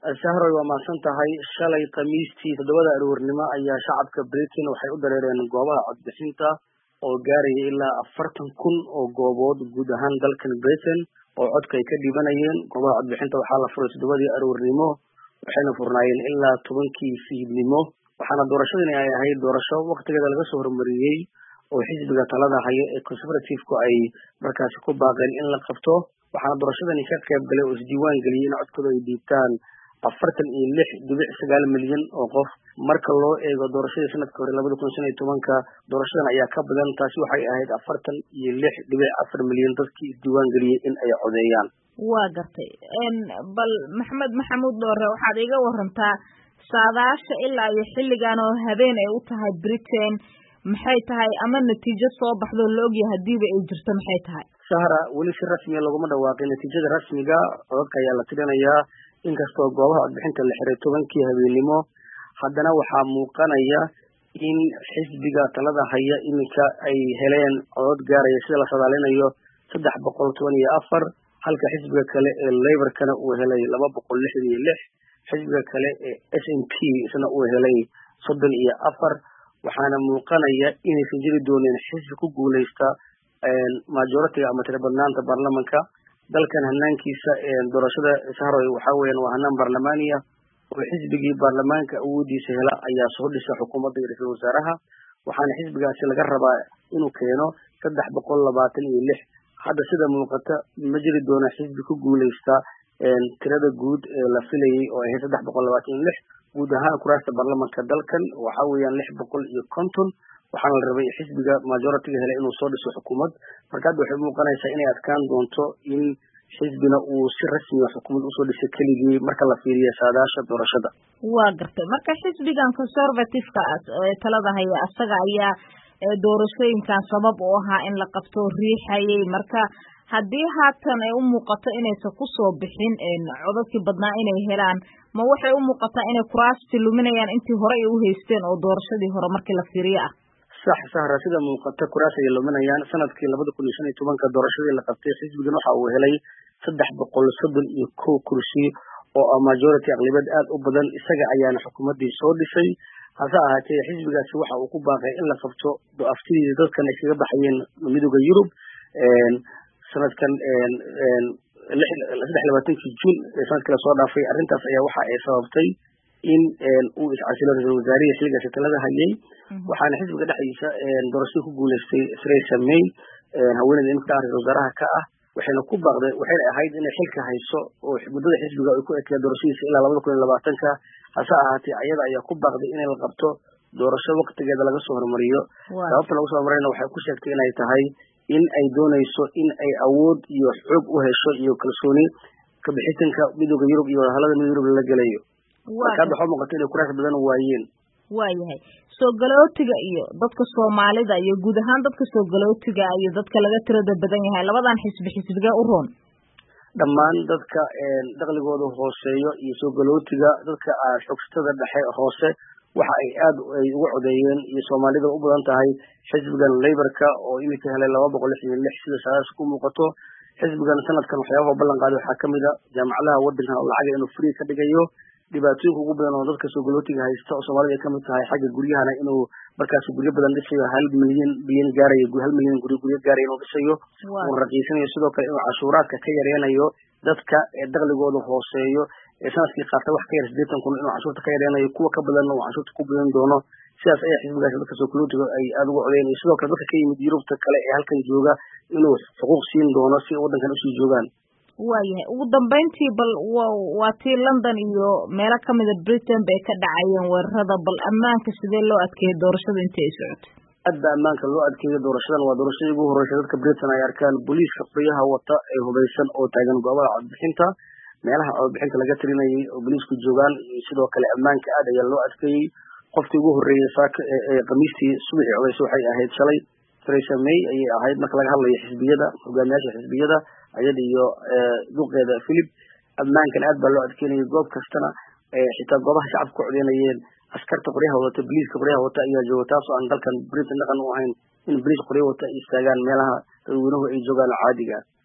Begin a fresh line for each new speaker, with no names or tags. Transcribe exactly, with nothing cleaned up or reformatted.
Sahroy waa mahadsan tahay. Shalay Khamiistii toddobada aroornimo ayaa shacabka Britain waxay u dareereen goobaha codbixinta oo gaaraya ilaa afartan kun oo goobood guud ahaan dalkan Britain oo codka ay ka dhibanayeen. Goobaha codbixinta waxaa la furay toddobadii aroornimo waxayna furnaayeen ilaa tobankii fiidnimo. Waxaana doorashadani ay ahayd doorasho waqtigeeda laga soo hormariyey oo xisbiga talada haya ee Conservative-ku ay markaasi ku baaqeen in la qabto. waxaana doorashadani ka qayb galay oo isdiiwaan geliyay in codkooda ay dhiibtaan afartan iyo lix dhibic sagaal milyan oo qof. marka loo eego doorashadii sanadka hore labada kun shan iyo tobanka doorashadan ayaa ka badan. taasi waxay ahayd afartan iyo lix dhibic afar milyan dadkii isdiiwaan geliyey in ay codeeyaan.
waa gartay bal maxamed maxamuud doore waxaad iga warantaa saadaasha ilaa iyo xilligan oo habeen ay u tahay Britain maxay tahay ama natiijo soo baxdo la ogyahay hadiiba ay jirto maxay tahay?
Sahra, weli si rasmi ah laguma dhawaaqin natiijada rasmiga. codadka ayaa la tirinayaa inkastoo goobaha codbixinta la xiray tobankii habeenimo. haddana waxaa muuqanaya in xisbiga talada haya iminka ay heleen codod gaaraya sida la sadaalinayo saddex boqol toban iyo afar halka xisbiga kale ee Labour-kana uu helay laba boqol lixdan iyo lix. xisbiga kale ee S N P isna uu helay soddon iyo afar. waxaana muuqanaya inaysan jiri doonin xisbi ku guuleysta majority ama tiro badnaanta baarlamanka dalkan. hanaankiisa doorashada Sahroy waxa weeyaan waa hanaan baarlamaani ah oo xisbigii baarlamaanka awoodiisa hela ayaa soo dhisa xukuumadda iyo ra'iisul wasaaraha. waxaana xisbigaasi laga rabaa inuu keeno saddex boqol labaatan iyo lix. hadda sida muuqata ma jiri doona xisbi ku guuleysta tirada guud ee la filayay oo ahayd saddex boqol labaatan iyo lix. guud ahaan kuraasta baarlamanka dalkan waxa weeyaan lix boqol iyo konton. waxaana la rabay xisbiga majority-ga helay inuu soo dhiso xukuumad. marka hadda waxay muuqanaysaa inay adkaan doonto in xisbina uu si rasmi ah xukuumad usoo dhisay keligii marka la fiiriyo saadaasha doorashada.
waa gartay marka xisbigan Conservative-ka ee talada haya asaga ayaa doorashooyinkan sabab u ahaa in la qabto riixayay. marka haddii haatan ay u muuqato inaysan kusoo bixin codadkii badnaa inay helaan ma waxay u muuqataa inay kuraasti luminayaan intii hore ay u haysteen oo doorashadii hore markii la fiiriyo ah?
sax Sahra, sida muuqata kuraas ay luminayaan. sanadkii labada kun iyo shan iyo tobanka doorashadii la qabtay xisbigan waxa uu helay saddex boqol soddon iyo kow kursi oo ah majority aqlabiyad aad u badan. isaga ayaana xukuumaddii soo dhisay. hase ahaatee xisbigaasi waxa uu ku baaqay in la qabto aftidiisa dadkan ay kaga baxayeen midowga Yurub sanadkan saddex labaatankii Juun ee sanadkii la soo dhaafay. arrintaas ayaa waxa ay sababtay in uu iscasilo ra'iisul wasaarihi xilligaasi talada hayay. waxaana xisbiga dhexdiisa doorashada ku guuleystay Theresa May haweeneyda imika ah ra'iisul wasaaraha ka ah. waxayna ku baaqday waxayna ahayd inay xilka hayso oo muddada xisbiga ay ku ekeed doorashadiisa ilaa labada kun iyo labaatanka. hase ahaatee ayada ayaa ku baaqday inay la qabto doorasho waqtigeeda laga soo hormariyo. sababta lagu soo horumariyana waxay ku sheegtay inay tahay in ay doonayso in ay awood iyo xoog u hesho iyo kalsooni ka bixitanka midowga Yurub iyo wadahallada midowga Yurub la galayo. marka hadda waxaa muuqata inay kuraas badan waayeen.
waayahay soo galootiga iyo dadka Soomaalida iyo guud ahaan dadka soo galootiga iyo dadka laga tirada badan yahay labadan xisbi xisbiga u roon?
dhammaan dadka dakhligooda hooseeyo iyo soo galootiga dadka xogsatada dhexe hoose waxa ay aad ay ugu codeeyeen iyo Soomaalida u badan tahay xisbigan Labour-ka oo imika helay laba boqol lixdan iyo lix sida saadaas ku muuqato. xisbigan sanadkan waxyaabaha ballan qaaday waxaa kamid ah jaamacadaha wadankan oo lacag inuu free ka dhigayo. dhibaatooyinka ugu badan oo dadka soo galootiga haysta oo Soomaalida ay kamid tahay xagga guryahana inuu markaas guryo badan dhisayo hal milyan bilyan gaarayo hal milyan guryo guryo gaarayo inuu dhisayo. uu raqiisanayo sidoo kale inuu cashuuraadka ka yareynayo dadka dakhligooda hooseeyo ee sanadkii qaatay wax ka yar siddeetan kun inuu cashuurta ka yareynayo kuwa ka badanna uu cashuurta ku badan doono. sidaas ayaa xisbigaas dadka soo galootiga ay aad ugu codeeyeen. sidoo kale dadka ka yimid Yurubta kale ee halkan jooga inuu xuquuq siin doono si wadankan usii joogaan.
waayahay ugu dambeyntii bal waa tii London iyo meelo kamida Britain bay ka dhacayeen weerarada. bal ammaanka sidee loo adkeeyay doorashada intii ay socotay?
aad baa ammaanka loo adkeeyay doorashadan. waa doorashadii ugu horeysay dadka Britain ay arkaan booliiska qoryaha wata ee hubeysan oo taagan goobaha codbixinta meelaha codbixinta laga tirinayay oo booliisku joogaan. sidoo kale ammaanka aad ayaa loo adkeeyay. qofkii ugu horeeyay saaka ee Khamiistii subaxii codeysay waxay ahayd shalay Theresa May ayay ahayd marka laga hadlayo xisbiyada hogaamiyaasha xisbiyada ayada iyo duqeeda Philip. ammaankan aad baa loo adkeynayay goob kastana xitaa goobaha shacabka ku codeynayeen askarta qoryaha wata booliiska qoryaha wata ayaa jooga taasoo aan dalkan Britain dhaqan u ahayn in booliis qoryo wata istaagaan meelaha dadweynuhu ay joogaan caadiga.